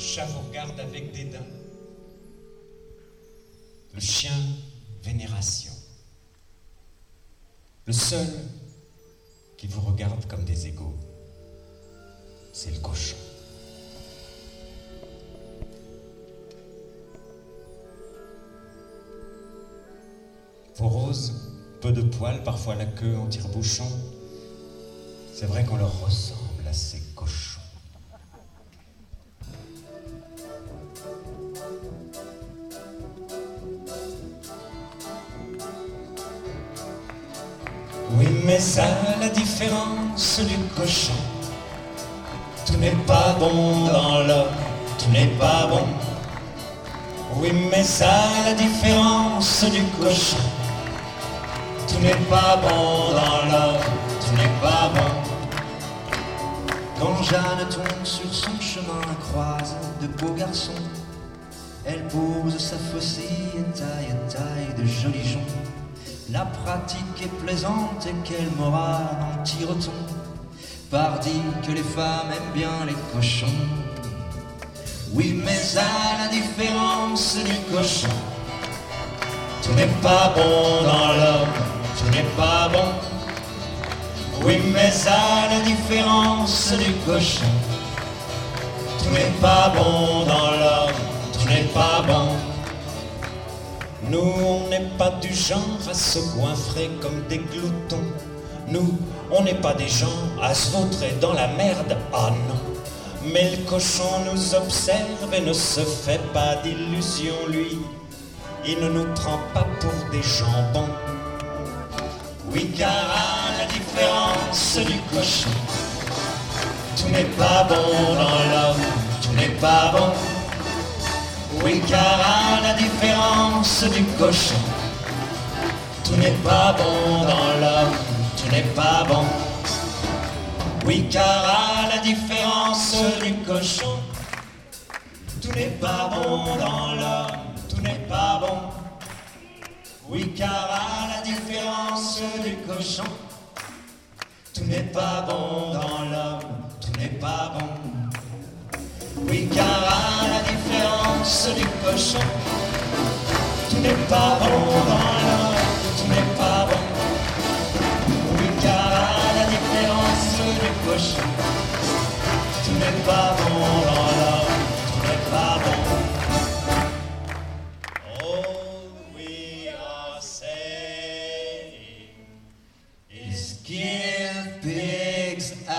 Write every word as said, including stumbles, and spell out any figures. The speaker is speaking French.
chat vous regarde avec dédain. Le chien, vénération. Le seul qui vous regarde comme des égaux, c'est le cochon. Vos roses, peu de poils, parfois la queue en tire-bouchon, c'est vrai qu'on leur ressemble à ces cochons. Oui, mais à la différence du cochon, tout n'est pas bon dans l'homme, tout n'est pas bon. Oui, mais à la différence du cochon, tout n'est pas bon dans l'homme, tout n'est pas bon. Quand Jeanne tombe sur son chemin, croise de beaux garçons, elle pose sa faucille et taille, taille de jolis joncs. La pratique est plaisante et quelle morale en tire-t-on? Pardi que les femmes aiment bien les cochons. Oui, mais à la différence du cochon, tout n'est pas bon dans l'homme, tout n'est pas bon. Oui, mais à la différence du cochon, tout n'est pas bon dans l'homme, tout n'est pas bon. Nous, on n'est pas du genre à se goinfrer comme des gloutons. Nous, on n'est pas des gens à se vautrer dans la merde, ah non. Mais le cochon nous observe et ne se fait pas d'illusions, lui. Il ne nous prend pas pour des jambons. Oui, car à la différence du cochon, tout n'est pas bon dans l'homme, tout n'est pas bon. Oui, car à la différence du cochon, tout n'est pas bon dans l'homme, tout n'est pas bon. Oui, car à la différence du cochon, tout n'est pas bon dans l'homme, tout n'est pas bon. Oui, car à la différence du cochon, tout n'est pas bon dans l'homme, tout n'est pas bon. Oui, car à la différence du cochon, tout n'est pas bon dans l'homme, tout n'est pas bon. Oui, car à la différence du cochon, tout n'est pas bon dans l'homme, tout n'est pas bon. All we are saying is give pigs